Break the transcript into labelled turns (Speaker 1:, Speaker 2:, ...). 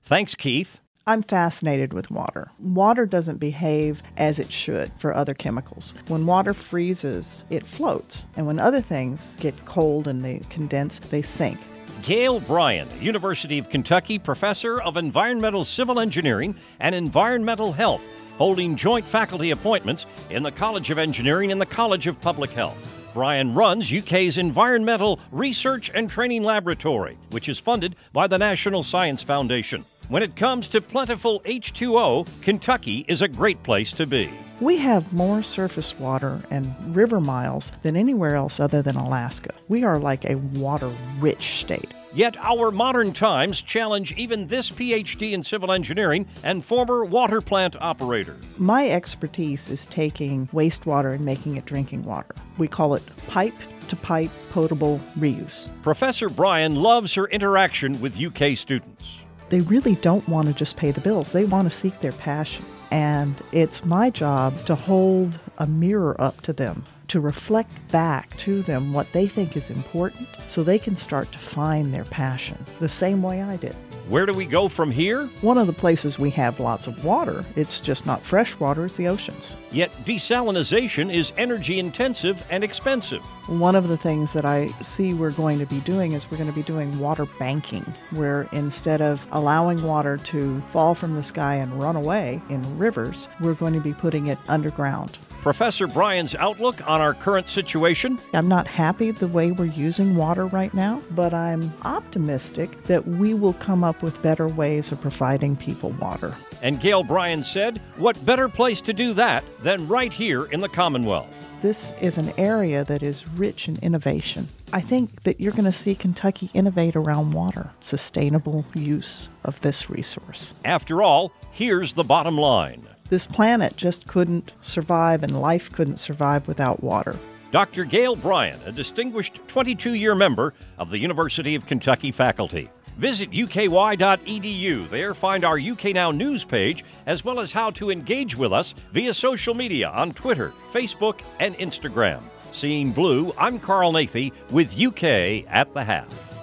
Speaker 1: Thanks, Keith.
Speaker 2: I'm fascinated with water. Water doesn't behave as it should for other chemicals. When water freezes, it floats. And when other things get cold and they condense, they sink.
Speaker 1: Gail Bryan, University of Kentucky professor of environmental civil engineering and environmental health, holding joint faculty appointments in the College of Engineering and the College of Public Health. Bryan runs UK's Environmental Research and Training Laboratory, which is funded by the National Science Foundation. When it comes to plentiful H2O, Kentucky is a great place to be.
Speaker 2: We have more surface water and river miles than anywhere else other than Alaska. We are like a water-rich state.
Speaker 1: Yet our modern times challenge even this PhD in civil engineering and former water plant operator.
Speaker 2: My expertise is taking wastewater and making it drinking water. We call it pipe-to-pipe potable reuse.
Speaker 1: Professor Bryan loves her interaction with UK students.
Speaker 2: They really don't want to just pay the bills. They want to seek their passion. And it's my job to hold a mirror up to them, to reflect back to them what they think is important so they can start to find their passion the same way I did.
Speaker 1: Where do we go from here?
Speaker 2: One of the places we have lots of water, it's just not fresh water, is the oceans.
Speaker 1: Yet desalinization is energy intensive and expensive.
Speaker 2: One of the things that I see we're going to be doing is we're going to be doing water banking, where instead of allowing water to fall from the sky and run away in rivers, we're going to be putting it underground.
Speaker 1: Professor Bryan's outlook on our current situation?
Speaker 2: I'm not happy the way we're using water right now, but I'm optimistic that we will come up with better ways of providing people water.
Speaker 1: And Gail Bryan said, what better place to do that than right here in the Commonwealth?
Speaker 2: This is an area that is rich in innovation. I think that you're going to see Kentucky innovate around water, sustainable use of this resource.
Speaker 1: After all, here's the bottom line.
Speaker 2: This planet just couldn't survive, and life couldn't survive without water.
Speaker 1: Dr. Gail Bryan, a distinguished 22-year member of the University of Kentucky faculty. Visit uky.edu. There, find our UK Now news page, as well as how to engage with us via social media on Twitter, Facebook, and Instagram. Seeing Blue, I'm Carl Nathy with UK at the Half.